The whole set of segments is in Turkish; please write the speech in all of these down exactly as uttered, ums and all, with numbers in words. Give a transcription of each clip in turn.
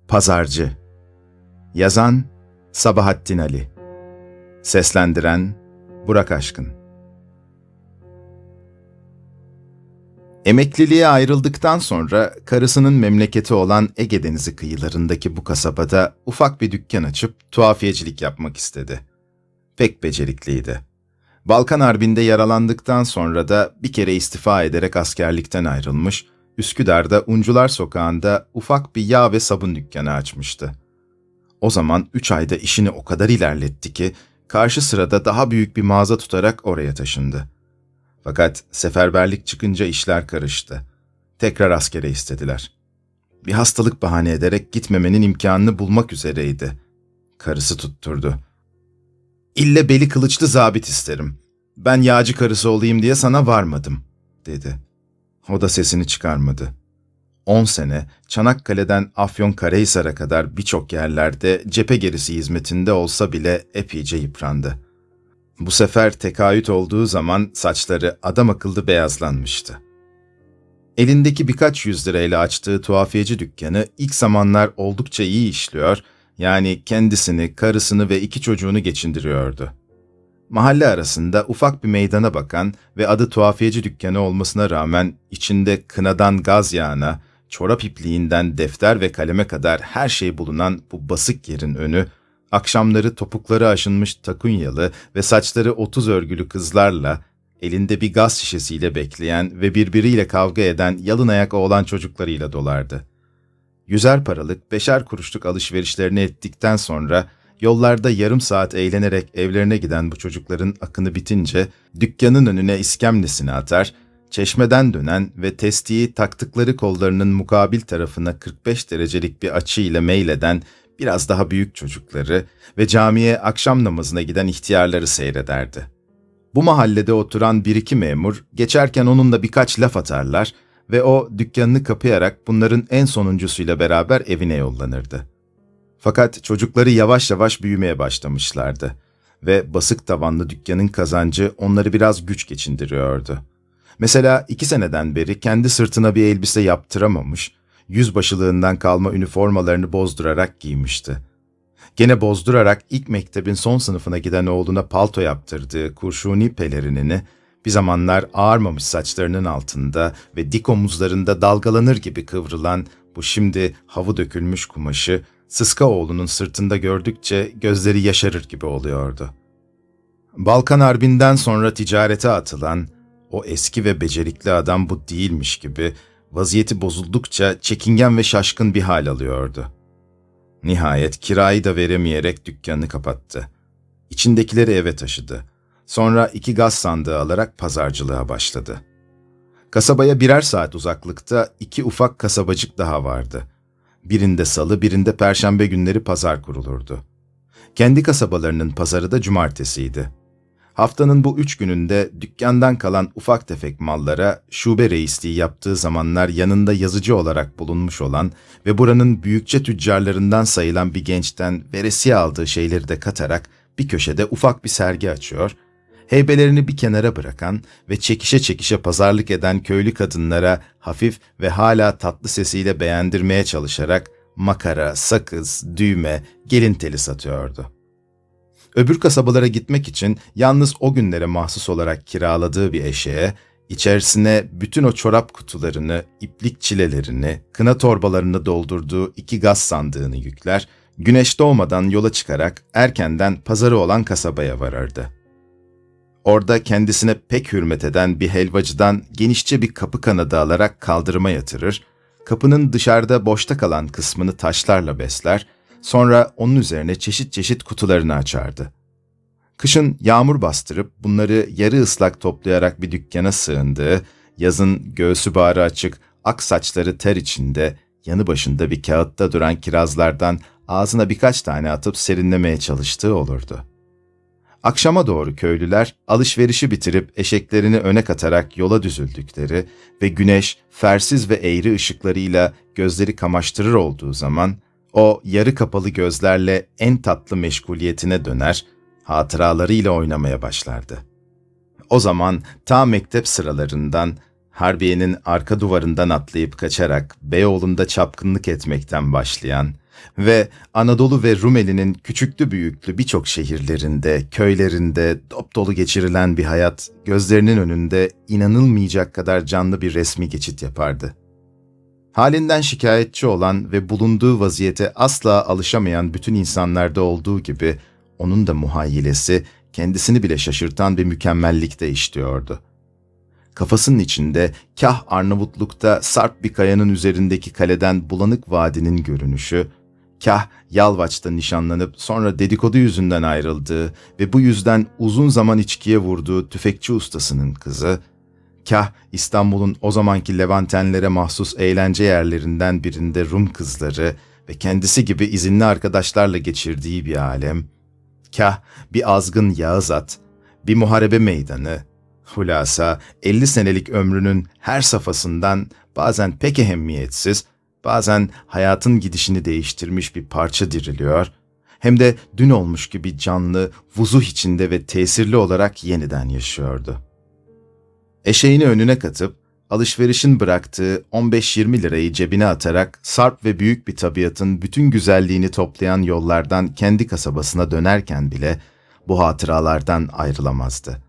Pazarcı. Yazan Sabahattin Ali. Seslendiren Burak Aşkın. Emekliliğe ayrıldıktan sonra karısının memleketi olan Ege Denizi kıyılarındaki bu kasabada ufak bir dükkan açıp tuhafiyecilik yapmak istedi. Pek becerikliydi. Balkan Harbi'nde yaralandıktan sonra da bir kere istifa ederek askerlikten ayrılmış, Üsküdar'da Uncular Sokağı'nda ufak bir yağ ve sabun dükkanı açmıştı. O zaman üç ayda işini o kadar ilerletti ki, karşı sırada daha büyük bir mağaza tutarak oraya taşındı. Fakat seferberlik çıkınca işler karıştı. Tekrar askere istediler. Bir hastalık bahane ederek gitmemenin imkanını bulmak üzereydi. Karısı tutturdu. "İlle beli kılıçlı zabit isterim. Ben yağcı karısı olayım diye sana varmadım," dedi. O da sesini çıkarmadı. On sene Çanakkale'den Afyonkarahisar'a kadar birçok yerlerde cephe gerisi hizmetinde olsa bile epeyce yıprandı. Bu sefer tekayüt olduğu zaman saçları adam akıllı beyazlanmıştı. Elindeki birkaç yüz lirayla açtığı tuhafiyeci dükkanı ilk zamanlar oldukça iyi işliyor, yani kendisini, karısını ve iki çocuğunu geçindiriyordu. Mahalle arasında ufak bir meydana bakan ve adı tuhafiyeci dükkanı olmasına rağmen içinde kınadan gaz yağına, çorap ipliğinden defter ve kaleme kadar her şey bulunan bu basık yerin önü, akşamları topukları aşınmış takunyalı ve saçları otuz örgülü kızlarla, elinde bir gaz şişesiyle bekleyen ve birbiriyle kavga eden yalın ayak oğlan çocuklarıyla dolardı. Yüzer paralık, beşer kuruşluk alışverişlerini ettikten sonra, yollarda yarım saat eğlenerek evlerine giden bu çocukların akını bitince, dükkanın önüne iskemlesini atar, çeşmeden dönen ve testiyi taktıkları kollarının mukabil tarafına kırk beş derecelik bir açı ile meyleden biraz daha büyük çocukları ve camiye akşam namazına giden ihtiyarları seyrederdi. Bu mahallede oturan bir iki memur, geçerken onunla birkaç laf atarlar ve o dükkanını kapayarak bunların en sonuncusuyla beraber evine yollanırdı. Fakat çocukları yavaş yavaş büyümeye başlamışlardı ve basık tavanlı dükkanın kazancı onları biraz güç geçindiriyordu. Mesela iki seneden beri kendi sırtına bir elbise yaptıramamış, yüzbaşılığından kalma üniformalarını bozdurarak giymişti. Gene bozdurarak ilk mektebin son sınıfına giden oğluna palto yaptırdığı kurşuni pelerinini, bir zamanlar ağarmamış saçlarının altında ve dik omuzlarında dalgalanır gibi kıvrılan bu şimdi havı dökülmüş kumaşı, Sıska oğlunun sırtında gördükçe gözleri yaşarır gibi oluyordu. Balkan Harbi'nden sonra ticarete atılan o eski ve becerikli adam bu değilmiş gibi vaziyeti bozuldukça çekingen ve şaşkın bir hal alıyordu. Nihayet kirayı da veremeyerek dükkanını kapattı. İçindekileri eve taşıdı. Sonra iki gaz sandığı alarak pazarcılığa başladı. Kasabaya birer saat uzaklıkta iki ufak kasabacık daha vardı. Birinde salı, birinde perşembe günleri pazar kurulurdu. Kendi kasabalarının pazarı da cumartesiydi. Haftanın bu üç gününde dükkandan kalan ufak tefek mallara şube reisliği yaptığı zamanlar yanında yazıcı olarak bulunmuş olan ve buranın büyükçe tüccarlarından sayılan bir gençten veresiye aldığı şeyleri de katarak bir köşede ufak bir sergi açıyor, heybelerini bir kenara bırakan ve çekişe çekişe pazarlık eden köylü kadınlara hafif ve hala tatlı sesiyle beğendirmeye çalışarak makara, sakız, düğme, gelin teli satıyordu. Öbür kasabalara gitmek için yalnız o günlere mahsus olarak kiraladığı bir eşeğe, içerisine bütün o çorap kutularını, iplik çilelerini, kına torbalarını doldurduğu iki gaz sandığını yükler, güneş doğmadan yola çıkarak erkenden pazarı olan kasabaya varırdı. Orada kendisine pek hürmet eden bir helvacıdan genişçe bir kapı kanadı alarak kaldırıma yatırır, kapının dışarıda boşta kalan kısmını taşlarla besler, sonra onun üzerine çeşit çeşit kutularını açardı. Kışın yağmur bastırıp bunları yarı ıslak toplayarak bir dükkana sığındığı, yazın göğsü bağrı açık, ak saçları ter içinde, yanı başında bir kağıtta duran kirazlardan ağzına birkaç tane atıp serinlemeye çalıştığı olurdu. Akşama doğru köylüler alışverişi bitirip eşeklerini öne katarak yola düzüldükleri ve güneş fersiz ve eğri ışıklarıyla gözleri kamaştırır olduğu zaman o yarı kapalı gözlerle en tatlı meşguliyetine döner, hatıralarıyla oynamaya başlardı. O zaman ta mektep sıralarından, Harbiye'nin arka duvarından atlayıp kaçarak Beyoğlu'nda çapkınlık etmekten başlayan, Ve Anadolu ve Rumeli'nin küçüklü büyüklü birçok şehirlerinde, köylerinde dop dolu geçirilen bir hayat, gözlerinin önünde inanılmayacak kadar canlı bir resmi geçit yapardı. Halinden şikayetçi olan ve bulunduğu vaziyete asla alışamayan bütün insanlarda olduğu gibi, onun da muhayyilesi, kendisini bile şaşırtan bir mükemmellikte işliyordu. Kafasının içinde kah Arnavutluk'ta sarp bir kayanın üzerindeki kaleden bulanık vadinin görünüşü, kah Yalvaç'ta nişanlanıp sonra dedikodu yüzünden ayrıldığı ve bu yüzden uzun zaman içkiye vurduğu tüfekçi ustasının kızı, kah İstanbul'un o zamanki Levantenlere mahsus eğlence yerlerinden birinde Rum kızları ve kendisi gibi izinli arkadaşlarla geçirdiği bir alem, kah bir azgın Yağız at, bir muharebe meydanı, hulasa elli senelik ömrünün her safhasından bazen pek ehemmiyetsiz, bazen hayatın gidişini değiştirmiş bir parça diriliyor, hem de dün olmuş gibi canlı, vuzuh içinde ve tesirli olarak yeniden yaşıyordu. Eşeğini önüne katıp, alışverişin bıraktığı on beş yirmi lirayı cebine atarak sarp ve büyük bir tabiatın bütün güzelliğini toplayan yollardan kendi kasabasına dönerken bile bu hatıralardan ayrılamazdı.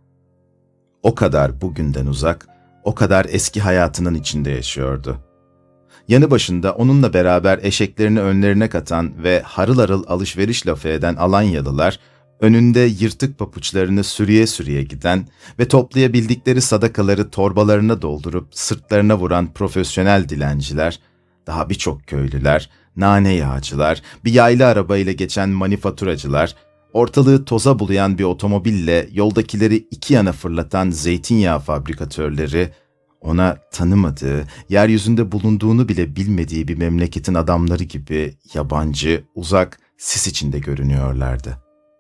O kadar bugünden uzak, o kadar eski hayatının içinde yaşıyordu. Yanı başında onunla beraber eşeklerini önlerine katan ve harıl harıl alışveriş lafı eden Alanyalılar, önünde yırtık papuçlarını sürüye sürüye giden ve toplayabildikleri sadakaları torbalarına doldurup sırtlarına vuran profesyonel dilenciler, daha birçok köylüler, nane yağcılar, bir yaylı arabayla geçen manifaturacılar, ortalığı toza bulayan bir otomobille yoldakileri iki yana fırlatan zeytinyağı fabrikatörleri, ona tanımadığı, yeryüzünde bulunduğunu bile bilmediği bir memleketin adamları gibi yabancı, uzak, sis içinde görünüyorlardı.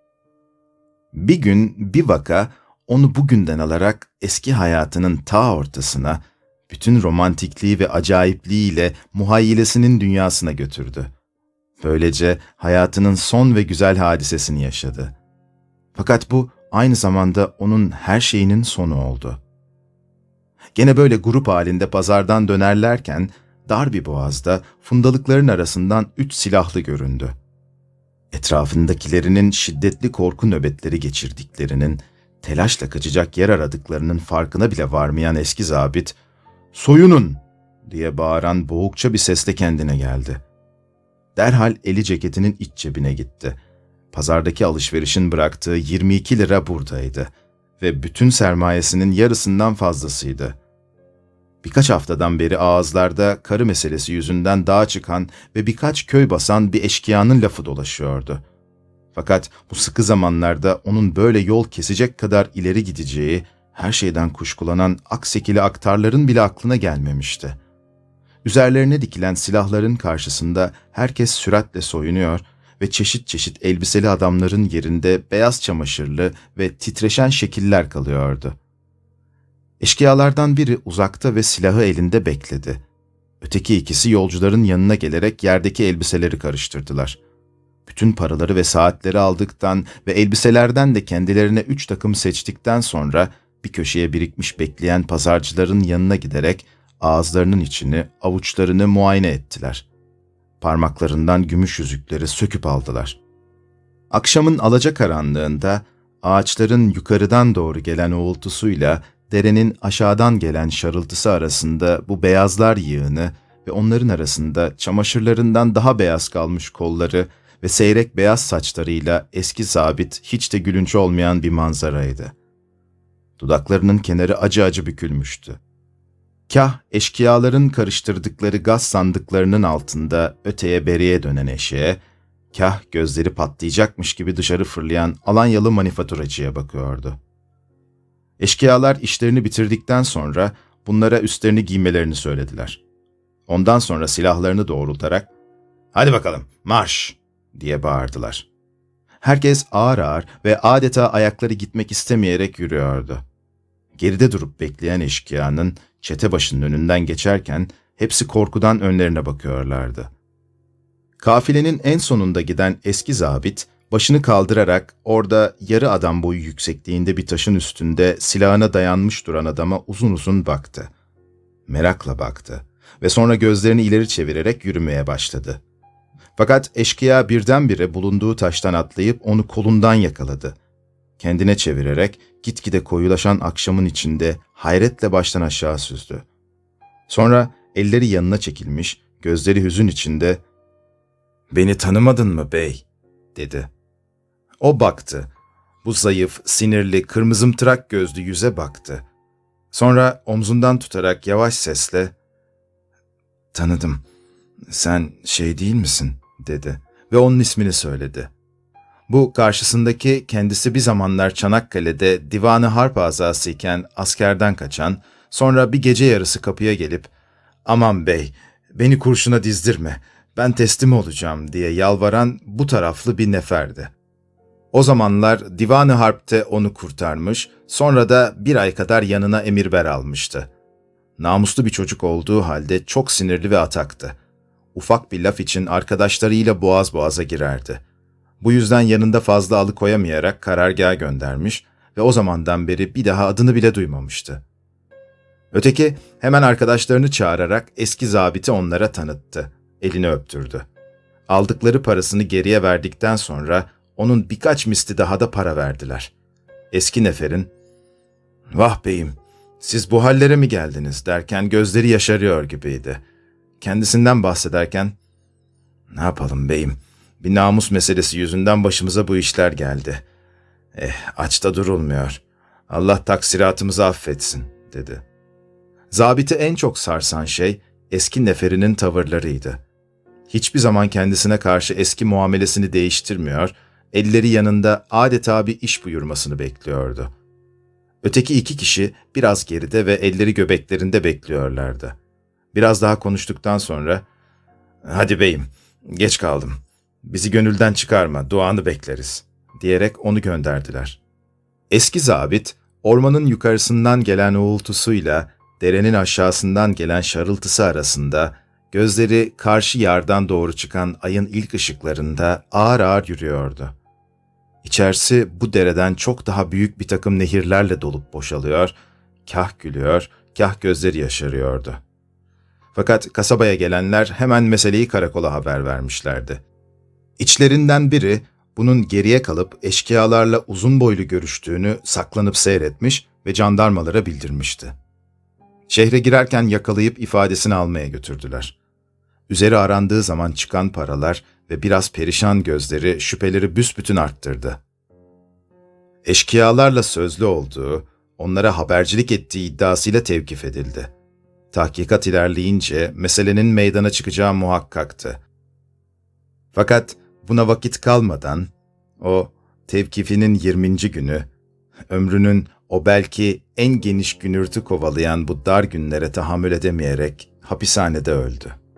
Bir gün bir vaka onu bugünden alarak eski hayatının ta ortasına, bütün romantikliği ve acayipliğiyle muhayyilesinin dünyasına götürdü. Böylece hayatının son ve güzel hadisesini yaşadı. Fakat bu aynı zamanda onun her şeyinin sonu oldu. Gene böyle grup halinde pazardan dönerlerken dar bir boğazda fundalıkların arasından üç silahlı göründü. Etrafındakilerinin şiddetli korku nöbetleri geçirdiklerinin, telaşla kaçacak yer aradıklarının farkına bile varmayan eski zabit, "Soyunun!" diye bağıran boğukça bir sesle kendine geldi. Derhal eli ceketinin iç cebine gitti. Pazardaki alışverişin bıraktığı yirmi iki lira buradaydı ve bütün sermayesinin yarısından fazlasıydı. Birkaç haftadan beri ağızlarda karı meselesi yüzünden dağa çıkan ve birkaç köy basan bir eşkıyanın lafı dolaşıyordu. Fakat bu sıkı zamanlarda onun böyle yol kesecek kadar ileri gideceği, her şeyden kuşkulanan aksekili aktarların bile aklına gelmemişti. Üzerlerine dikilen silahların karşısında herkes süratle soyunuyor ve çeşit çeşit elbiseli adamların yerinde beyaz çamaşırlı ve titreşen şekiller kalıyordu. Eşkıyalardan biri uzakta ve silahı elinde bekledi. Öteki ikisi yolcuların yanına gelerek yerdeki elbiseleri karıştırdılar. Bütün paraları ve saatleri aldıktan ve elbiselerden de kendilerine üç takım seçtikten sonra bir köşeye birikmiş bekleyen pazarcıların yanına giderek ağızlarının içini, avuçlarını muayene ettiler. Parmaklarından gümüş yüzükleri söküp aldılar. Akşamın alacakaranlığında ağaçların yukarıdan doğru gelen uğultusuyla derenin aşağıdan gelen şarıltısı arasında bu beyazlar yığını ve onların arasında çamaşırlarından daha beyaz kalmış kolları ve seyrek beyaz saçlarıyla eski zabit hiç de gülünç olmayan bir manzaraydı. Dudaklarının kenarı acı acı bükülmüştü. Kah eşkıyaların karıştırdıkları gaz sandıklarının altında öteye beriye dönen eşeğe, kah gözleri patlayacakmış gibi dışarı fırlayan Alanyalı manifaturacıya bakıyordu. Eşkıyalar işlerini bitirdikten sonra bunlara üstlerini giymelerini söylediler. Ondan sonra silahlarını doğrultarak, "Hadi bakalım, marş!" diye bağırdılar. Herkes ağır ağır ve adeta ayakları gitmek istemeyerek yürüyordu. Geride durup bekleyen eşkıyanın çete başının önünden geçerken hepsi korkudan önlerine bakıyorlardı. Kafilenin en sonunda giden eski zabit, başını kaldırarak orada yarı adam boyu yüksekliğinde bir taşın üstünde silahına dayanmış duran adama uzun uzun baktı. Merakla baktı ve sonra gözlerini ileri çevirerek yürümeye başladı. Fakat eşkıya birdenbire bulunduğu taştan atlayıp onu kolundan yakaladı. Kendine çevirerek gitgide koyulaşan akşamın içinde hayretle baştan aşağı süzdü. Sonra elleri yanına çekilmiş, gözleri hüzün içinde ''Beni tanımadın mı bey?'' dedi. O baktı. Bu zayıf, sinirli, kırmızımtırak gözlü yüze baktı. Sonra omzundan tutarak yavaş sesle ''Tanıdım, sen şey değil misin?'' dedi ve onun ismini söyledi. Bu karşısındaki kendisi bir zamanlar Çanakkale'de divanı harp azasıyken askerden kaçan, sonra bir gece yarısı kapıya gelip ''Aman bey, beni kurşuna dizdirme, ben teslim olacağım'' diye yalvaran bu taraflı bir neferdi. O zamanlar divanı harpte onu kurtarmış, sonra da bir ay kadar yanına emirber almıştı. Namuslu bir çocuk olduğu halde çok sinirli ve ataktı. Ufak bir laf için arkadaşlarıyla boğaz boğaza girerdi. Bu yüzden yanında fazla alıkoyamayarak karargaha göndermiş ve o zamandan beri bir daha adını bile duymamıştı. Öteki hemen arkadaşlarını çağırarak eski zabiti onlara tanıttı, elini öptürdü. Aldıkları parasını geriye verdikten sonra onun birkaç misli daha da para verdiler. Eski neferin ''Vah beyim, siz bu hallere mi geldiniz?'' derken gözleri yaşarıyor gibiydi. Kendisinden bahsederken ''Ne yapalım beyim, bir namus meselesi yüzünden başımıza bu işler geldi. Eh, açta durulmuyor. Allah taksiratımızı affetsin.'' dedi. Zabiti en çok sarsan şey eski neferinin tavırlarıydı. Hiçbir zaman kendisine karşı eski muamelesini değiştirmiyor, elleri yanında adeta bir iş buyurmasını bekliyordu. Öteki iki kişi biraz geride ve elleri göbeklerinde bekliyorlardı. Biraz daha konuştuktan sonra ''Hadi beyim, geç kaldım. Bizi gönülden çıkarma, duanı bekleriz.'' diyerek onu gönderdiler. Eski zabit, ormanın yukarısından gelen uğultusuyla derenin aşağısından gelen şarıltısı arasında, gözleri karşı yardan doğru çıkan ayın ilk ışıklarında ağır ağır yürüyordu. İçerisi bu dereden çok daha büyük bir takım nehirlerle dolup boşalıyor, kah gülüyor, kah gözleri yaşarıyordu. Fakat kasabaya gelenler hemen meseleyi karakola haber vermişlerdi. İçlerinden biri bunun geriye kalıp eşkıyalarla uzun boylu görüştüğünü saklanıp seyretmiş ve jandarmalara bildirmişti. Şehre girerken yakalayıp ifadesini almaya götürdüler. Üzeri arandığı zaman çıkan paralar ve biraz perişan gözleri şüpheleri büsbütün arttırdı. Eşkıyalarla sözlü olduğu, onlara habercilik ettiği iddiasıyla tevkif edildi. Tahkikat ilerleyince meselenin meydana çıkacağı muhakkaktı. Fakat buna vakit kalmadan, o tevkifinin yirminci günü, ömrünün o belki en geniş günürtü kovalayan bu dar günlere tahammül edemeyerek hapishanede öldü.